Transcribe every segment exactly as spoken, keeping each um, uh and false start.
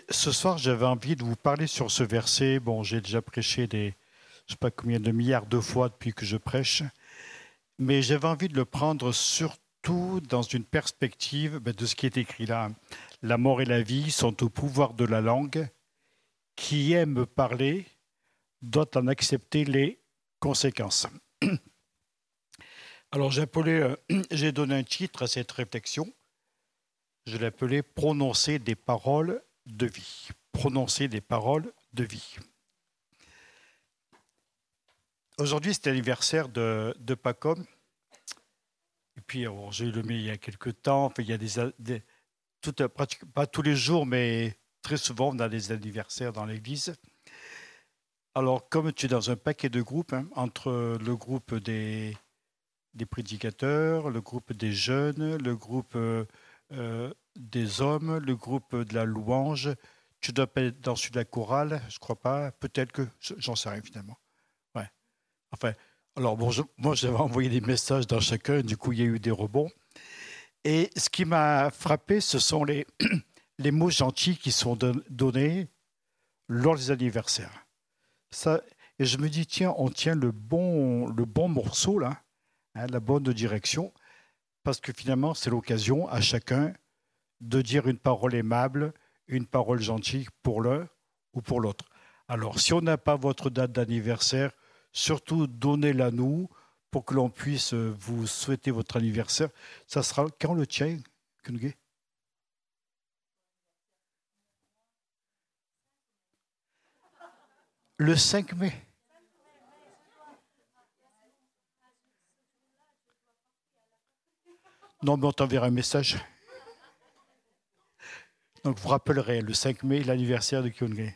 ce soir, j'avais envie de vous parler sur ce verset. Bon, j'ai déjà prêché des, je ne sais pas combien de milliards de fois depuis que je prêche, mais j'avais envie de le prendre surtout dans une perspective ben, de ce qui est écrit là. La mort et la vie sont au pouvoir de la langue. Qui aime parler doit en accepter les conséquences. Alors, j'ai, appelé, euh, j'ai donné un titre à cette réflexion. Je l'ai appelé « Prononcer des paroles de vie ». Prononcer des paroles de vie. Aujourd'hui, c'est l'anniversaire de, de Pacom. Et puis, alors, j'ai eu le mien il y a quelques temps. Enfin, il y a des, des tout, pas tous les jours, mais très souvent, on a des anniversaires dans l'église. Alors, comme tu es dans un paquet de groupes, hein, entre le groupe des, des prédicateurs, le groupe des jeunes, le groupe euh, euh, des hommes, le groupe de la louange, tu dois pas être dans celui de la chorale, je ne crois pas. Peut-être que, j'en sais rien finalement. Ouais. Enfin, alors bon, je, moi j'avais envoyé des messages dans chacun, du coup il y a eu des rebonds. Et ce qui m'a frappé, ce sont les, les mots gentils qui sont don- donnés lors des anniversaires. Ça, et je me dis, tiens, on tient le bon, le bon morceau, là, hein, la bonne direction, parce que finalement, c'est l'occasion à chacun de dire une parole aimable, une parole gentille pour l'un ou pour l'autre. Alors, si on n'a pas votre date d'anniversaire, surtout donnez-la nous pour que l'on puisse vous souhaiter votre anniversaire. Ça sera quand le tien, Kungé ? Le cinq mai. Non, mais on t'enverra un message. Donc, vous rappellerez le cinq mai, l'anniversaire de Kyunghae.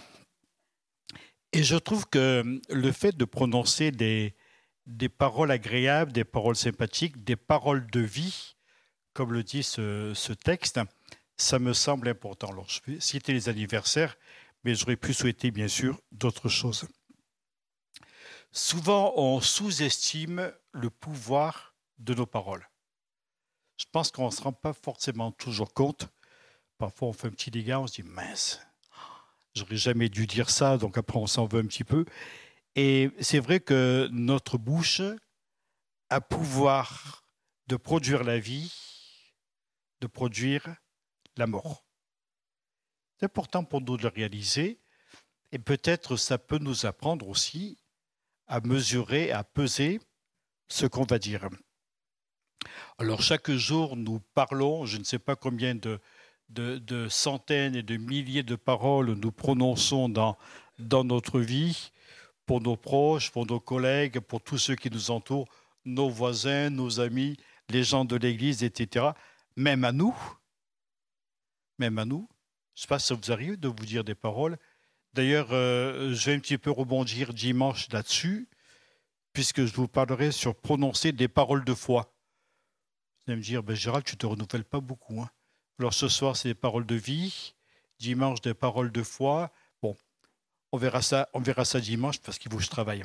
Et je trouve que le fait de prononcer des, des paroles agréables, des paroles sympathiques, des paroles de vie, comme le dit ce, ce texte, ça me semble important. Alors, je vais citer les anniversaires, mais j'aurais pu souhaiter, bien sûr, d'autres choses. Souvent, on sous-estime le pouvoir de nos paroles. Je pense qu'on ne se rend pas forcément toujours compte. Parfois, on fait un petit dégât, on se dit « mince, j'aurais jamais dû dire ça », donc après, on s'en veut un petit peu. Et c'est vrai que notre bouche a pouvoir de produire la vie, de produire la mort. C'est important pour nous de le réaliser. Et peut-être ça peut nous apprendre aussi à mesurer, à peser ce qu'on va dire. Alors chaque jour, nous parlons, je ne sais pas combien de, de, de centaines et de milliers de paroles nous prononçons dans, dans notre vie, pour nos proches, pour nos collègues, pour tous ceux qui nous entourent, nos voisins, nos amis, les gens de l'Église, et cetera. Même à nous, même à nous. Je ne sais pas si ça vous arrive de vous dire des paroles. D'ailleurs, euh, je vais un petit peu rebondir dimanche là-dessus, puisque je vous parlerai sur prononcer des paroles de foi. Vous allez me dire, ben Gérald, tu ne te renouvelles pas beaucoup. Hein. Alors ce soir, c'est des paroles de vie. Dimanche, des paroles de foi. Bon, on verra ça, on verra ça dimanche, parce qu'il faut que je travaille.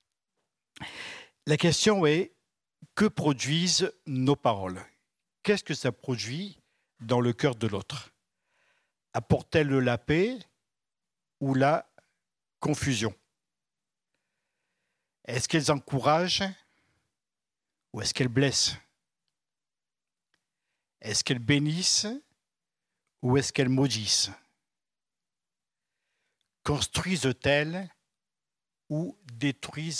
La question est, que produisent nos paroles ? Qu'est-ce que ça produit dans le cœur de l'autre ? Apporte-t-elle la paix ou la confusion ? Est-ce qu'elles encouragent ou est-ce qu'elles blessent ? Est-ce qu'elles bénissent ou est-ce qu'elles maudissent ? Construisent-elles ou détruisent-elles ?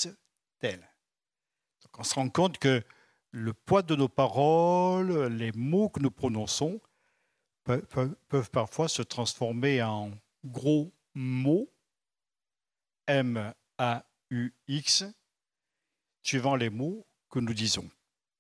Donc on se rend compte que le poids de nos paroles, les mots que nous prononçons, peuvent, peuvent parfois se transformer en gros mots, M A U X, suivant les mots que nous disons.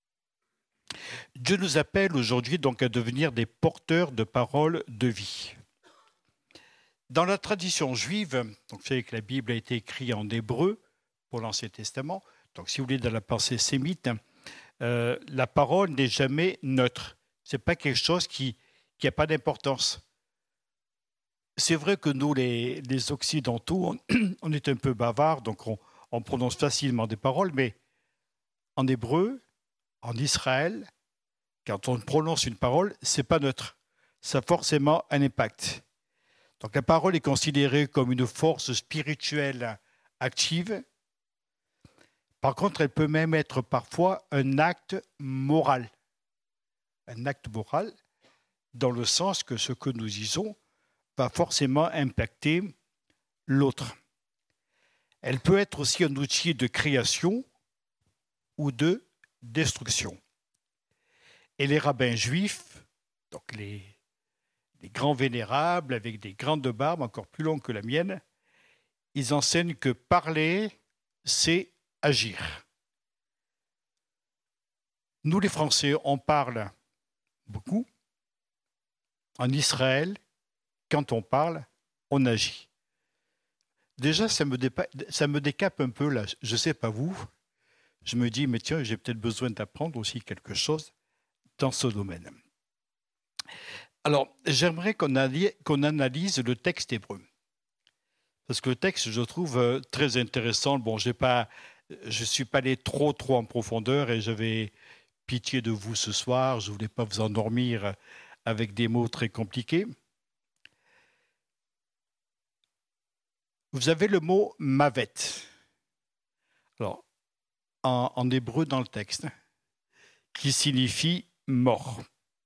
Dieu nous appelle aujourd'hui donc à devenir des porteurs de paroles de vie. Dans la tradition juive, donc vous savez que la Bible a été écrite en hébreu pour l'Ancien Testament, donc si vous voulez dans la pensée sémite, euh, la parole n'est jamais neutre. Ce n'est pas quelque chose qui n'a pas d'importance. C'est vrai que nous, les, les Occidentaux, on, on est un peu bavards, donc on, on prononce facilement des paroles, mais en hébreu, en Israël, quand on prononce une parole, ce n'est pas neutre. Ça a forcément un impact. Donc la parole est considérée comme une force spirituelle active. Par contre, elle peut même être parfois un acte moral. Un acte moral dans le sens que ce que nous disons va forcément impacter l'autre. Elle peut être aussi un outil de création ou de destruction. Et les rabbins juifs, donc les, les grands vénérables avec des grandes barbes encore plus longues que la mienne, ils enseignent que parler, c'est agir. Nous les Français, on parle beaucoup. En Israël, quand on parle, on agit. Déjà, ça me, dépa- ça me décape un peu, là. Je ne sais pas vous. Je me dis, mais tiens, j'ai peut-être besoin d'apprendre aussi quelque chose dans ce domaine. Alors, j'aimerais qu'on, allie, qu'on analyse le texte hébreu. Parce que le texte, je trouve très intéressant. Bon, j'ai pas, je ne suis pas allé trop, trop en profondeur et j'avais pitié de vous ce soir. Je ne voulais pas vous endormir avec des mots très compliqués. Vous avez le mot « mavet ». Alors, en, en hébreu dans le texte, qui signifie « mort ».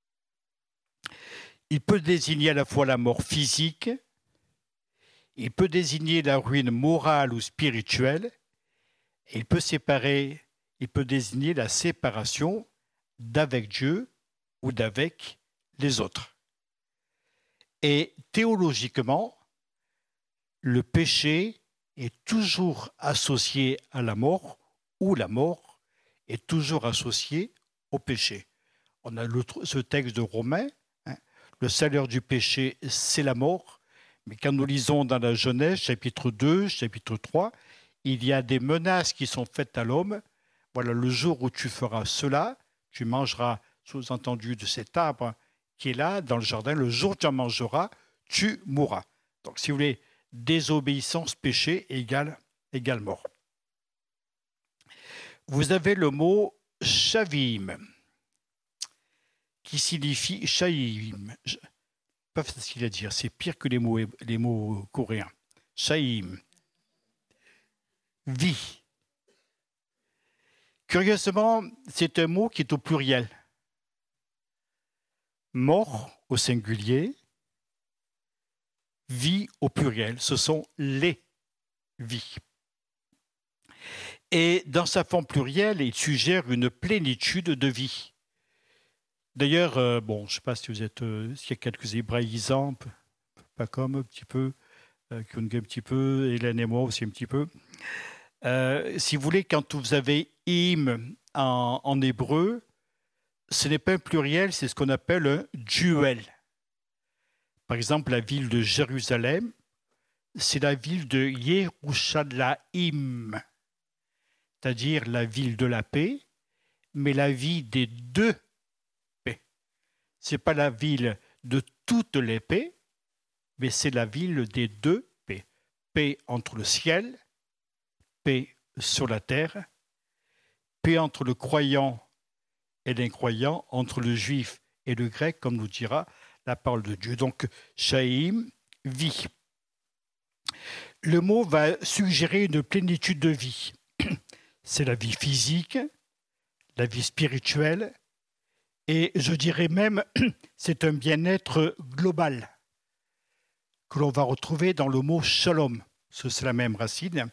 Il peut désigner à la fois la mort physique, il peut désigner la ruine morale ou spirituelle, et il peut séparer, il peut désigner la séparation d'avec Dieu ou d'avec les autres. Et théologiquement, le péché est toujours associé à la mort ou la mort est toujours associée au péché. On a le, ce texte de Romains, hein, le salaire du péché, c'est la mort. Mais quand nous lisons dans la Genèse, chapitre deux, chapitre trois, il y a des menaces qui sont faites à l'homme. Voilà, le jour où tu feras cela, tu mangeras, sous-entendu, de cet arbre qui est là, dans le jardin. Le jour où tu en mangeras, tu mourras. Donc, si vous voulez, désobéissance, péché égale, égale mort. Vous avez le mot « shavim » qui signifie « shaïm ». Pas facile à dire, c'est pire que les mots, les mots coréens. « Shaïm ». Vie. Curieusement, c'est un mot qui est au pluriel. Mort au singulier, vie au pluriel. Ce sont les vies. Et dans sa forme plurielle, il suggère une plénitude de vie. D'ailleurs, euh, bon, je ne sais pas si vous êtes, euh, s'il y a quelques hébraïsants, pas comme un petit peu, euh, un petit peu, Hélène et moi aussi un petit peu. Euh, si vous voulez, quand vous avez im en, en hébreu, ce n'est pas un pluriel, c'est ce qu'on appelle un duel. Par exemple, la ville de Jérusalem, c'est la ville de Yerushalayim, c'est-à-dire la ville de la paix, mais la ville des deux paix. Ce n'est pas la ville de toutes les paix, mais c'est la ville des deux paix. Paix entre le ciel, paix sur la terre, paix entre le croyant et l'incroyant, entre le juif et le grec, comme nous dira la parole de Dieu. Donc, Shaïm, vie. Le mot va suggérer une plénitude de vie. C'est la vie physique, la vie spirituelle, et je dirais même, c'est un bien-être global que l'on va retrouver dans le mot shalom. C'est la même racine.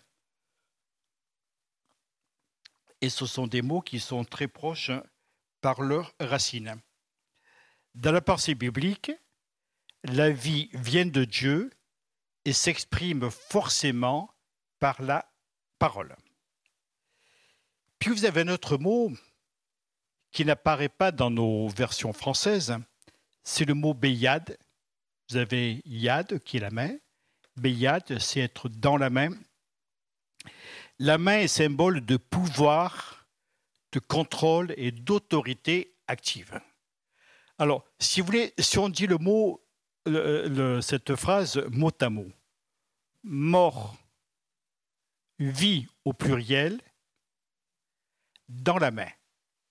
Et ce sont des mots qui sont très proches par leur racine. Dans la pensée biblique, la vie vient de Dieu et s'exprime forcément par la parole. Puis vous avez un autre mot qui n'apparaît pas dans nos versions françaises, c'est le mot Beyad. Vous avez Yad qui est la main. Beyad, c'est être dans la main. La main est symbole de pouvoir, de contrôle et d'autorité active. Alors, si vous voulez, si on dit le mot, le, le, cette phrase mot à mot, mort, vie au pluriel, dans la main.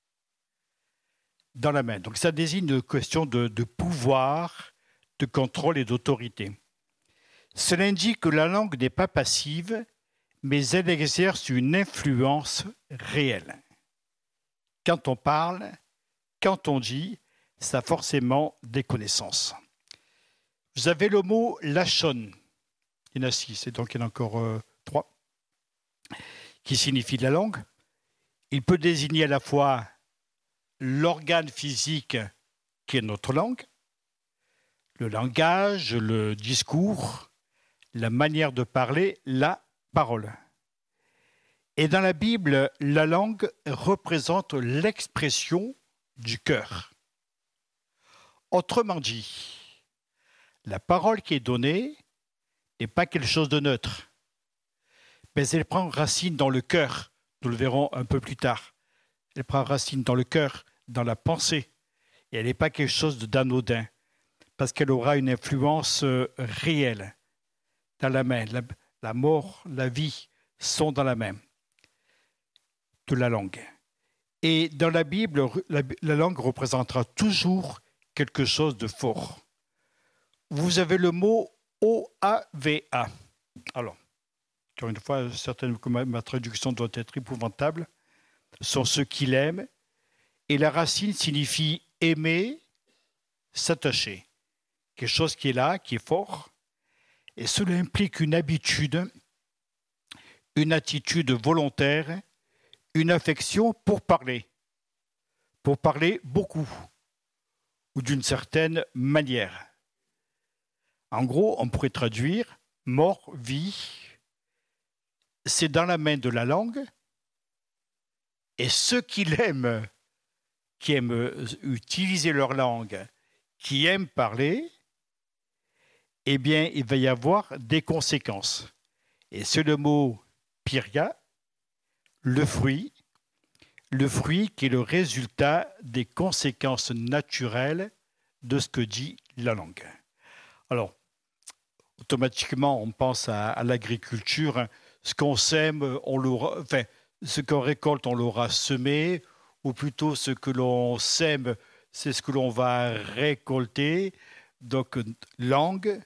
Dans la main. Donc ça désigne une question de, de pouvoir, de contrôle et d'autorité. Cela indique que la langue n'est pas passive, mais elle exerce une influence réelle. Quand on parle, quand on dit, ça a forcément des connaissances. Vous avez le mot lachon, il y en a six, et donc il y en a encore euh, trois, qui signifie la langue. Il peut désigner à la fois l'organe physique qui est notre langue, le langage, le discours, la manière de parler, la parole. Et dans la Bible, la langue représente l'expression du cœur. Autrement dit, la parole qui est donnée n'est pas quelque chose de neutre, mais elle prend racine dans le cœur. Nous le verrons un peu plus tard. Elle prend racine dans le cœur, dans la pensée. Et elle n'est pas quelque chose d'anodin, parce qu'elle aura une influence réelle dans la main. La, la mort, la vie sont dans la main de la langue. Et dans la Bible, la, la langue représentera toujours quelque chose de fort. Vous avez le mot O A V A. Alors, encore une fois, certaines, ma traduction doit être épouvantable, sont ceux qui l'aiment. Et la racine signifie aimer, s'attacher. Quelque chose qui est là, qui est fort. Et cela implique une habitude, une attitude volontaire, une affection pour parler. Pour parler beaucoup, ou d'une certaine manière. En gros, on pourrait traduire mort, vie. C'est dans la main de la langue. Et ceux qui l'aiment, qui aiment utiliser leur langue, qui aiment parler, eh bien, il va y avoir des conséquences. Et c'est le mot piria, le fruit, le fruit qui est le résultat des conséquences naturelles de ce que dit la langue. Alors, automatiquement, on pense à, à l'agriculture. Ce qu'on sème, on l'aura, enfin, ce qu'on récolte, on l'aura semé, ou plutôt ce que l'on sème, c'est ce que l'on va récolter. Donc, langue,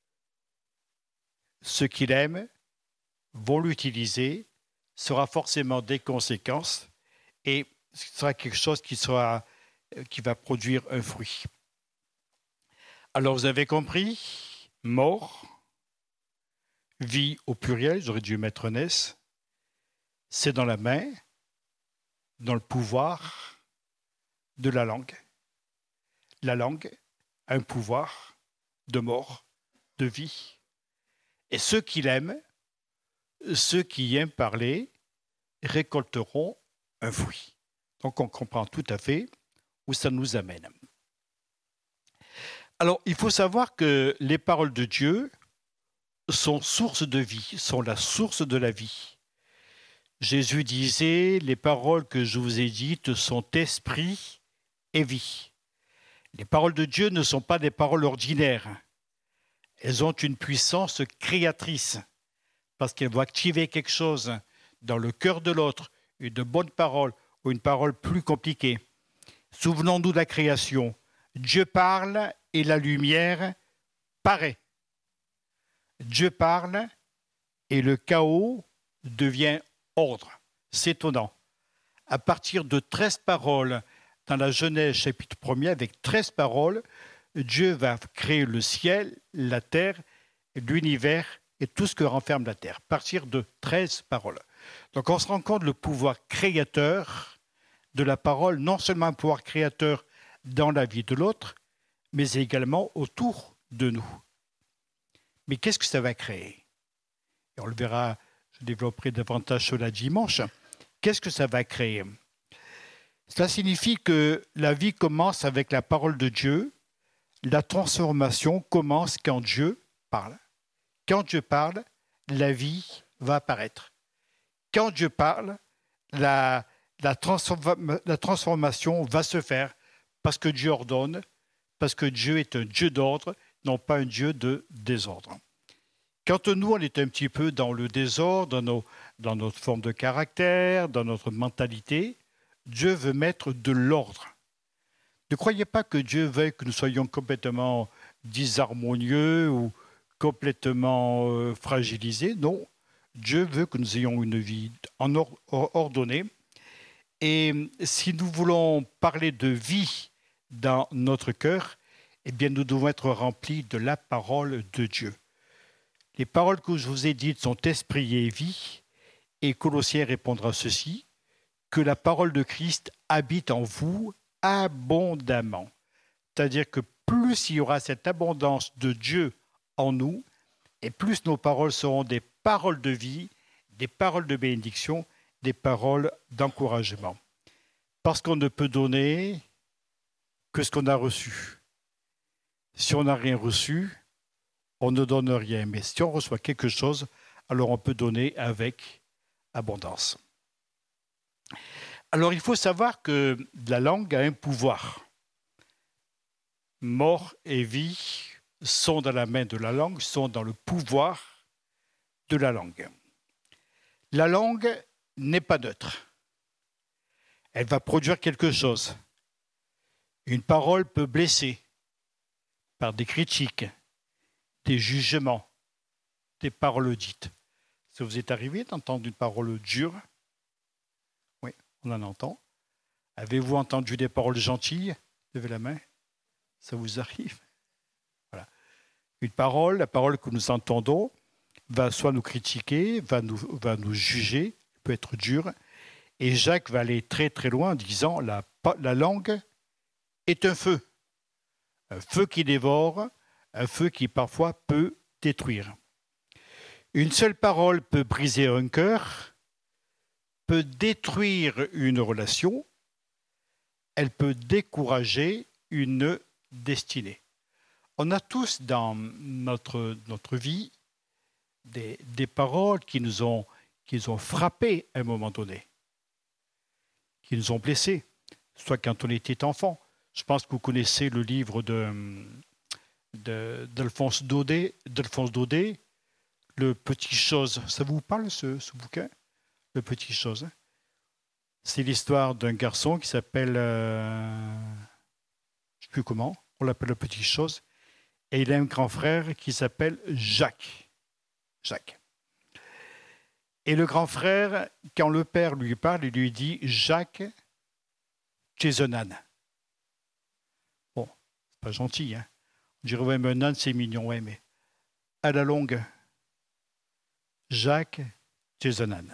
ceux qui l'aiment vont l'utiliser, sera forcément des conséquences, et ce sera quelque chose qui, sera, qui va produire un fruit. Alors, vous avez compris, mort, vie au pluriel, j'aurais dû mettre un S, c'est dans la main, dans le pouvoir de la langue. La langue a un pouvoir de mort, de vie. Et ceux qui l'aiment, ceux qui aiment parler, récolteront un fruit. Donc on comprend tout à fait où ça nous amène. Alors, il faut savoir que les paroles de Dieu sont source de vie, sont la source de la vie. Jésus disait, les paroles que je vous ai dites sont esprit et vie. Les paroles de Dieu ne sont pas des paroles ordinaires. Elles ont une puissance créatrice parce qu'elles vont activer quelque chose dans le cœur de l'autre, une bonne parole ou une parole plus compliquée. Souvenons-nous de la création. Dieu parle et la lumière paraît. Dieu parle et le chaos devient ordre. C'est étonnant. À partir de treize paroles dans la Genèse chapitre premier, avec treize paroles, Dieu va créer le ciel, la terre, l'univers et tout ce que renferme la terre. À partir de treize paroles. Donc on se rend compte le pouvoir créateur de la parole, non seulement un pouvoir créateur dans la vie de l'autre, mais également autour de nous. Mais qu'est-ce que ça va créer? Et on le verra, je développerai davantage cela dimanche. Qu'est-ce que ça va créer? Cela signifie que la vie commence avec la parole de Dieu. La transformation commence quand Dieu parle. Quand Dieu parle, la vie va apparaître. Quand Dieu parle, la, la, transforma, la transformation va se faire parce que Dieu ordonne, parce que Dieu est un Dieu d'ordre, non pas un Dieu de désordre. Quand nous, on est un petit peu dans le désordre, dans, nos, dans notre forme de caractère, dans notre mentalité, Dieu veut mettre de l'ordre. Ne croyez pas que Dieu veuille que nous soyons complètement disharmonieux ou complètement euh, fragilisée. Non, Dieu veut que nous ayons une vie en or- ordonnée. Et si nous voulons parler de vie dans notre cœur, eh bien, nous devons être remplis de la parole de Dieu. Les paroles que je vous ai dites sont esprit et vie, et Colossiens répondra ceci, que la parole de Christ habite en vous abondamment. C'est-à-dire que plus il y aura cette abondance de Dieu en nous, et plus nos paroles seront des paroles de vie, des paroles de bénédiction, des paroles d'encouragement. Parce qu'on ne peut donner que ce qu'on a reçu. Si on n'a rien reçu, on ne donne rien. Mais si on reçoit quelque chose, alors on peut donner avec abondance. Alors il faut savoir que la langue a un pouvoir. Mort et vie sont dans la main de la langue, sont dans le pouvoir de la langue. La langue n'est pas neutre. Elle va produire quelque chose. Une parole peut blesser par des critiques, des jugements, des paroles dites. Ça vous est arrivé d'entendre une parole dure? Oui, on en entend. Avez-vous entendu des paroles gentilles? Levez la main. Ça vous arrive? Voilà. Une parole, la parole que nous entendons, va soit nous critiquer, va nous, va nous juger, peut être dure. Et Jacques va aller très très loin en disant la, la langue est un feu. Un feu qui dévore, un feu qui parfois peut détruire. Une seule parole peut briser un cœur, peut détruire une relation, elle peut décourager une destinée. On a tous dans notre, notre vie des, des paroles qui nous ont, qui nous ont frappés à un moment donné, qui nous ont blessés, soit quand on était enfant. Je pense que vous connaissez le livre de, de, d'Alphonse Daudet, d'Alphonse Daudet, Le Petit Chose. Ça vous parle, ce, ce bouquin? Le Petit Chose. C'est l'histoire d'un garçon qui s'appelle, euh, je ne sais plus comment, on l'appelle Le Petit Chose, et il a un grand frère qui s'appelle Jacques. Jacques. Et le grand frère, quand le père lui parle, il lui dit « Jacques, tu es un âne ». Bon, c'est pas gentil, hein. On dirait « ouais, mais un âne, c'est mignon, ouais, mais à la longue, Jacques, tu es un âne ».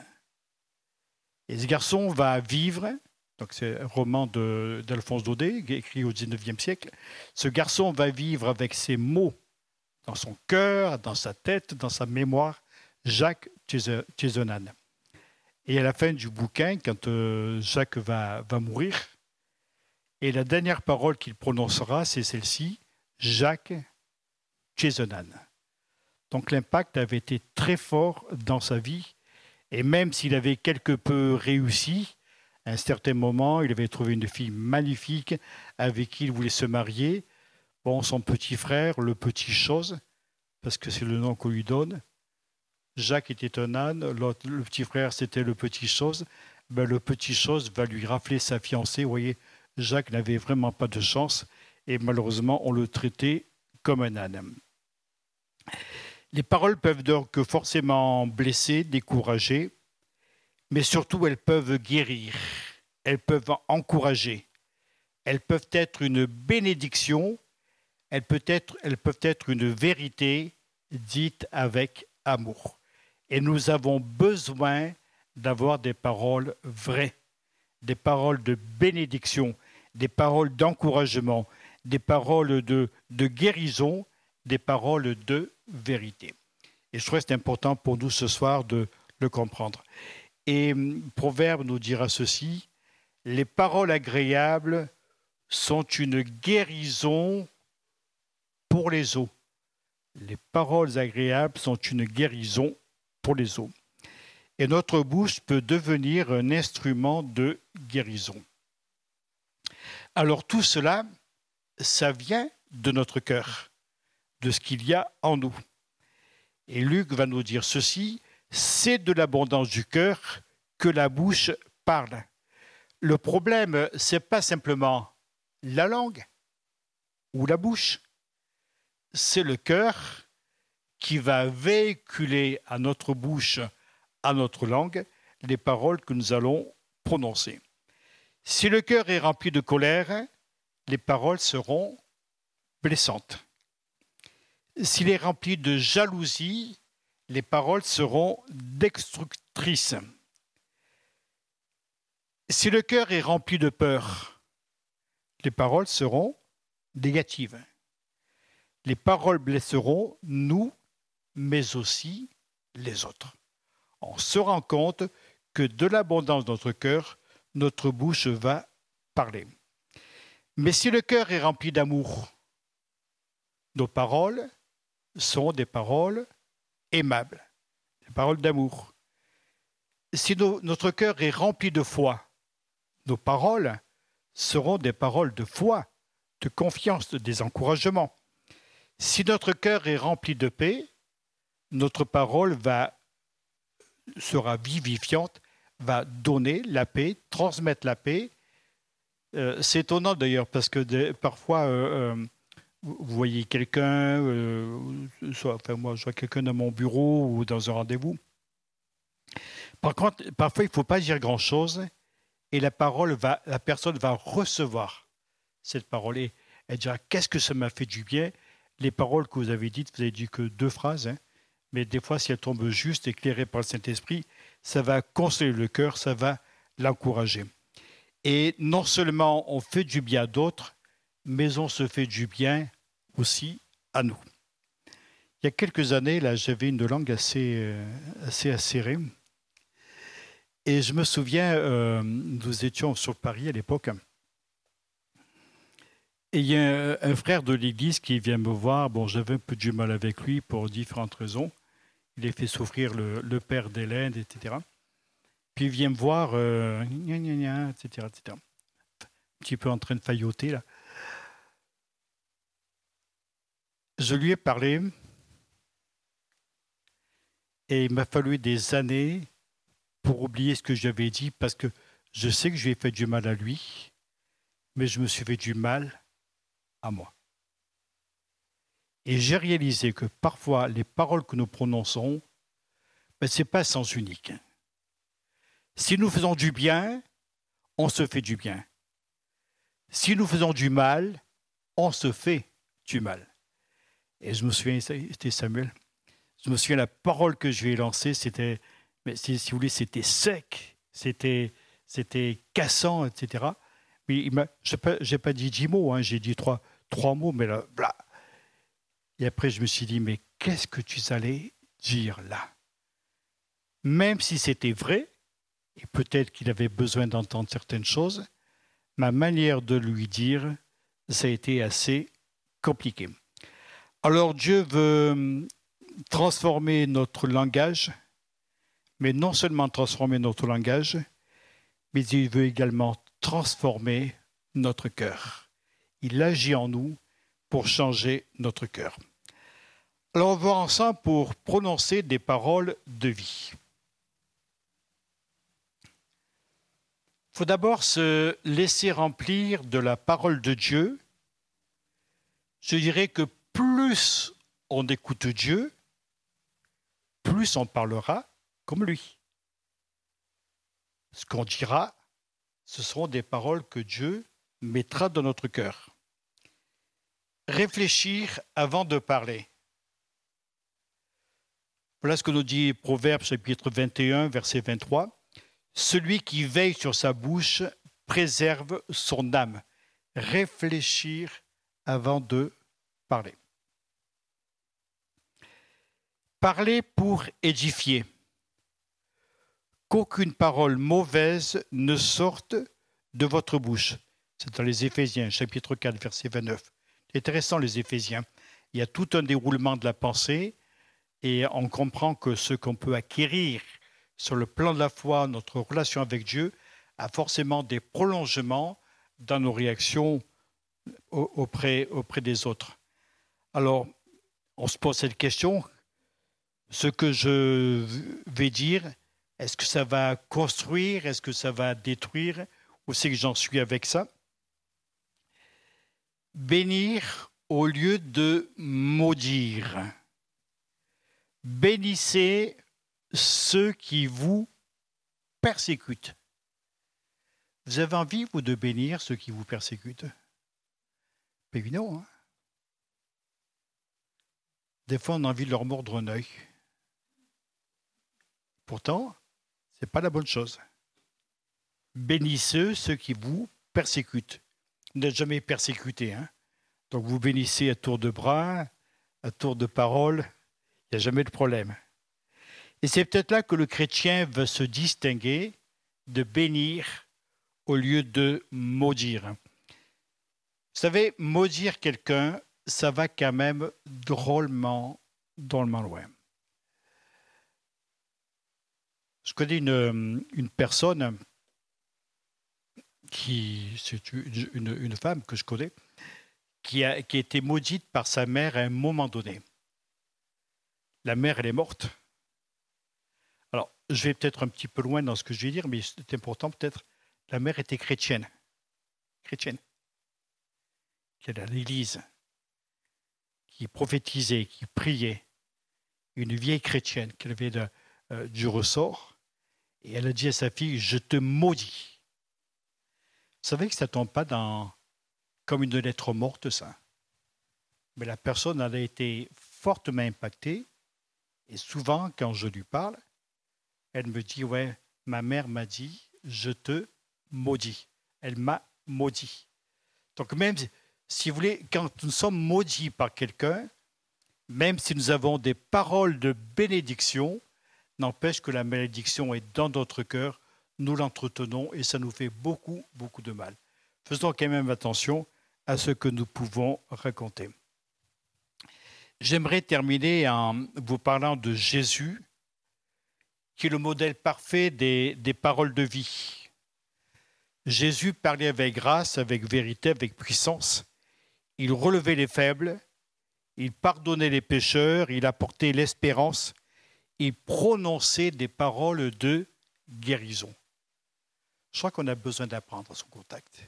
Et ce garçon va vivre, donc c'est un roman de, d'Alphonse Daudet, écrit au dix-neuvième siècle. Ce garçon va vivre avec ces mots dans son cœur, dans sa tête, dans sa mémoire. Jacques, tu es, tu es un âne. Et à la fin du bouquin, quand euh, Jacques va, va mourir, et la dernière parole qu'il prononcera, c'est celle-ci, Jacques, tu es un âne. Donc l'impact avait été très fort dans sa vie. Et même s'il avait quelque peu réussi, à un certain moment, il avait trouvé une fille magnifique avec qui il voulait se marier. Bon, son petit frère, le Petit Chose, parce que c'est le nom qu'on lui donne. Jacques était un âne, l'autre, le petit frère, c'était le Petit Chose. Ben, le Petit Chose va lui rafler sa fiancée. Vous voyez, Jacques n'avait vraiment pas de chance et malheureusement, on le traitait comme un âne. Les paroles peuvent donc forcément blesser, décourager, mais surtout elles peuvent guérir, elles peuvent encourager, elles peuvent être une bénédiction, elles peuvent être, elles peuvent être une vérité dite avec amour. Et nous avons besoin d'avoir des paroles vraies, des paroles de bénédiction, des paroles d'encouragement, des paroles de, de guérison, des paroles de vérité. Et je trouve que c'est important pour nous ce soir de le comprendre. Et Proverbe nous dira ceci, les paroles agréables sont une guérison pour les os. Les paroles agréables sont une guérison pour les os. Et notre bouche peut devenir un instrument de guérison. Alors tout cela, ça vient de notre cœur, de ce qu'il y a en nous. Et Luc va nous dire ceci, c'est de l'abondance du cœur que la bouche parle. Le problème, ce n'est pas simplement la langue ou la bouche, c'est le cœur qui va véhiculer à notre bouche, à notre langue, les paroles que nous allons prononcer. Si le cœur est rempli de colère, les paroles seront blessantes. S'il est rempli de jalousie, les paroles seront destructrices. Si le cœur est rempli de peur, les paroles seront négatives. Les paroles blesseront nous, mais aussi les autres. On se rend compte que de l'abondance de notre cœur, notre bouche va parler. Mais si le cœur est rempli d'amour, nos paroles sont des paroles aimables, des paroles d'amour. Si nos, notre cœur est rempli de foi, nos paroles seront des paroles de foi, de confiance, des encouragements. Si notre cœur est rempli de paix, notre parole va, sera vivifiante, va donner la paix, transmettre la paix. Euh, c'est étonnant d'ailleurs parce que de, parfois, euh, euh, vous voyez quelqu'un, euh, soit, enfin moi je vois quelqu'un dans mon bureau ou dans un rendez-vous. Par contre, parfois il ne faut pas dire grand-chose et la parole va, la personne va recevoir cette parole et elle dira qu'est-ce que ça m'a fait du bien. Les paroles que vous avez dites, vous avez dit que deux phrases, hein, mais des fois si elles tombent juste, éclairées par le Saint-Esprit, ça va consoler le cœur, ça va l'encourager. Et non seulement on fait du bien à d'autres, mais on se fait du bien aussi à nous. Il y a quelques années, là, j'avais une langue assez, euh, assez acérée. Et je me souviens, euh, nous étions sur Paris à l'époque. Et il y a un, un frère de l'église qui vient me voir. Bon, j'avais un peu du mal avec lui pour différentes raisons. Il a fait souffrir le, le père d'Hélène, et cetera. Puis il vient me voir, euh, gna gna gna, et cetera, et cetera. Un petit peu en train de failloter, là. Je lui ai parlé et il m'a fallu des années pour oublier ce que j'avais dit parce que je sais que je lui ai fait du mal à lui, mais je me suis fait du mal à moi. Et j'ai réalisé que parfois, les paroles que nous prononçons, ben, ce n'est pas sens unique. Si nous faisons du bien, on se fait du bien. Si nous faisons du mal, on se fait du mal. Et je me souviens, c'était Samuel, je me souviens la parole que je lui ai lancée, c'était, mais si, si vous voulez, c'était sec, c'était, c'était cassant, et cetera. Mais il m'a, je n'ai pas dit dix mots, hein, j'ai dit trois, trois mots, mais là, blah. Et après, je me suis dit, mais qu'est-ce que tu allais dire là? Même si c'était vrai, et peut-être qu'il avait besoin d'entendre certaines choses, ma manière de lui dire, ça a été assez compliqué. Alors Dieu veut transformer notre langage, mais non seulement transformer notre langage, mais il veut également transformer notre cœur. Il agit en nous pour changer notre cœur. Alors on va voir ensemble pour prononcer des paroles de vie. Il faut d'abord se laisser remplir de la parole de Dieu. Je dirais que plus on écoute Dieu, plus on parlera comme lui. Ce qu'on dira, ce seront des paroles que Dieu mettra dans notre cœur. Réfléchir avant de parler. Voilà ce que nous dit Proverbes chapitre vingt et un, verset vingt-trois. Celui qui veille sur sa bouche préserve son âme. Réfléchir avant de parler. Parler pour édifier. Qu'aucune parole mauvaise ne sorte de votre bouche. C'est dans les Éphésiens, chapitre quatre, verset vingt-neuf. C'est intéressant, les Éphésiens. Il y a tout un déroulement de la pensée et on comprend que ce qu'on peut acquérir sur le plan de la foi, notre relation avec Dieu, a forcément des prolongements dans nos réactions auprès, auprès des autres. Alors, on se pose cette question, ce que je vais dire, est-ce que ça va construire, est-ce que ça va détruire, où c'est que j'en suis avec ça? Bénir au lieu de maudire. bénissez ceux qui vous persécutent. Vous avez envie, vous, de bénir ceux qui vous persécutent? Mais oui, non. Hein? Des fois, on a envie de leur mordre un œil. Pourtant, ce n'est pas la bonne chose. Bénissez ceux qui vous persécutent. Vous n'êtes jamais persécuté. Hein? Donc, vous bénissez à tour de bras, à tour de parole. Il n'y a jamais de problème. Et c'est peut-être là que le chrétien veut se distinguer de bénir au lieu de maudire. Vous savez, maudire quelqu'un, ça va quand même drôlement, drôlement loin. Je connais une, une personne qui, c'est une, une, une femme que je connais, qui a, qui a été maudite par sa mère à un moment donné. La mère, elle est morte. Alors, je vais peut-être un petit peu loin dans ce que je vais dire, mais c'est important peut-être. La mère était chrétienne. Chrétienne. Qui allait à l'église, qui prophétisait, qui priait. Une vieille chrétienne qui avait de, euh, du ressort. Et elle a dit à sa fille, je te maudis. Vous savez que ça ne tombe pas dans, comme une lettre morte, ça. Mais la personne elle a été fortement impactée. Et souvent, quand je lui parle, elle me dit, ouais, ma mère m'a dit, je te maudis. Elle m'a maudit. Donc même, si vous voulez, quand nous sommes maudits par quelqu'un, même si nous avons des paroles de bénédiction, n'empêche que la malédiction est dans notre cœur, nous l'entretenons et ça nous fait beaucoup, beaucoup de mal. Faisons quand même attention à ce que nous pouvons raconter. J'aimerais terminer en vous parlant de Jésus, qui est le modèle parfait des, des paroles de vie. Jésus parlait avec grâce, avec vérité, avec puissance. Il relevait les faibles, il pardonnait les pécheurs, il apportait l'espérance, il prononçait des paroles de guérison. Je crois qu'on a besoin d'apprendre à son contact.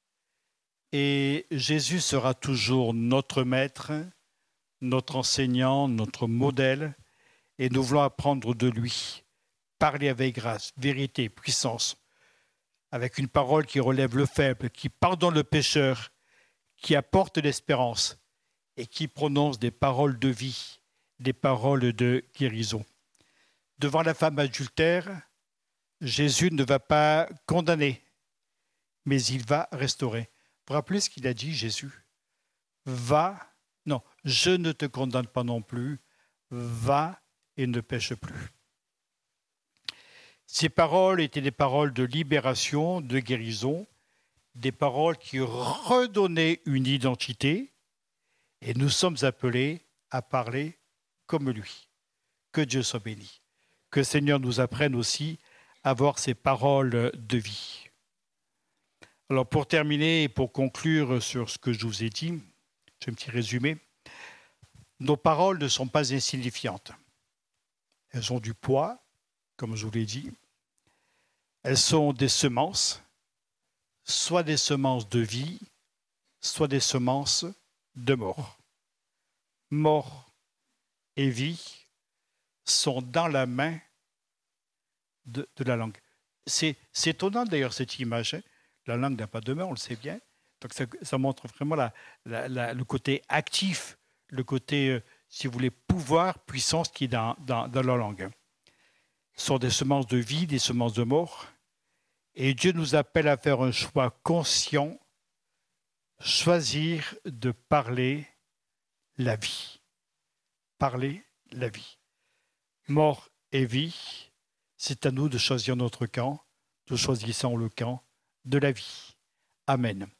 Et Jésus sera toujours notre maître, notre enseignant, notre modèle, et nous voulons apprendre de lui. Parler avec grâce, vérité, puissance, avec une parole qui relève le faible, qui pardonne le pécheur, qui apporte l'espérance et qui prononce des paroles de vie, des paroles de guérison. Devant la femme adultère, Jésus ne va pas condamner, mais il va restaurer. Vous vous rappelez ce qu'il a dit, Jésus? Va, non, je ne te condamne pas non plus, va et ne pêche plus. Ces paroles étaient des paroles de libération, de guérison, des paroles qui redonnaient une identité, et nous sommes appelés à parler comme lui. Que Dieu soit béni. Que le Seigneur nous apprenne aussi à avoir ces paroles de vie. Alors pour terminer et pour conclure sur ce que je vous ai dit, j'ai un petit résumé. Nos paroles ne sont pas insignifiantes. Elles ont du poids, comme je vous l'ai dit. Elles sont des semences, soit des semences de vie, soit des semences de mort. Mort et vie sont dans la main de, de la langue. C'est, c'est étonnant d'ailleurs cette image. Hein. La langue n'a pas de main, on le sait bien. Donc ça, ça montre vraiment la, la, la, le côté actif, le côté, euh, si vous voulez, pouvoir, puissance qui est dans, dans, dans la langue. Ce sont des semences de vie, des semences de mort. Et Dieu nous appelle à faire un choix conscient, choisir de parler la vie. Parler la vie. Mort et vie, c'est à nous de choisir notre camp. Nous choisissons le camp de la vie. Amen.